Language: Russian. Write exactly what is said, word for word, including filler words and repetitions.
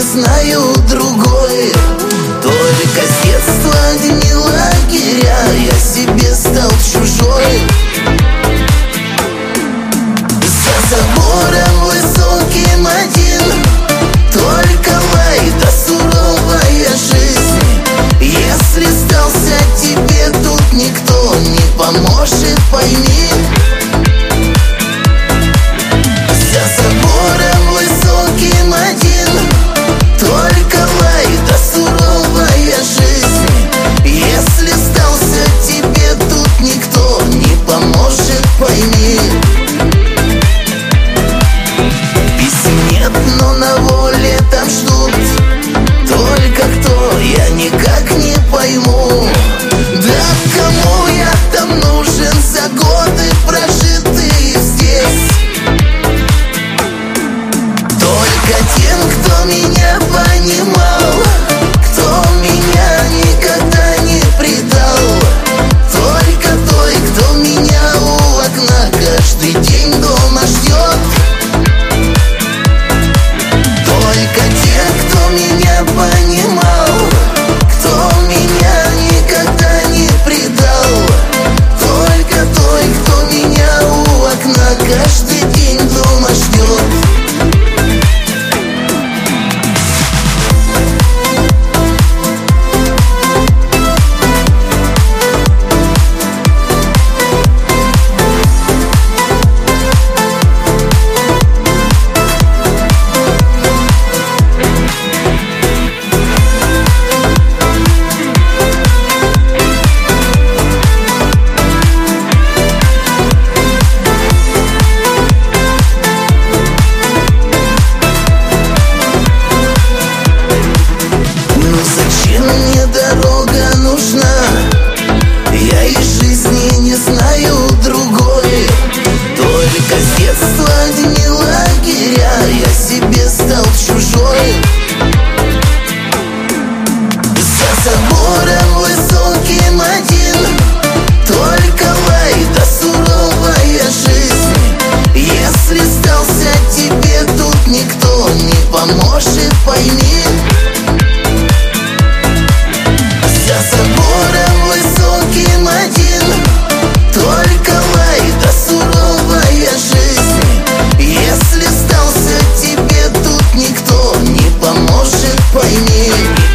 знаю другой. Только с детства дни лагеря я себе стал чужой. За забором высоким один только лай да суровая жизнь. Если сдался тебе, тут никто не поможет, пойми. За забором высоким один только лай да суровая жизнь. Если сдался тебе, тут никто не поможет, пойми. Писем нет, но на воле там ждут. Только кто, я никак не пойму. Да кому я там нужен за годы, прожитые здесь? Только тем, кто меня понимал, кто меня никогда не предал. Только той, кто меня у окна каждый день дома ждет. Только те, кто меня понимал, кто меня никогда не предал. Только той, кто меня у окна каждый день дома ждет. Мне дорога нужна, я из жизни не знаю другой. Только с детства дни лагеря я себе стал чужой. За забором высоким один только лай да суровая жизнь. Если сдался тебе, тут никто не поможет, пойми. За забором высоким один только лай да суровая жизнь. Если сдался тебе, тут никто не поможет, пойми.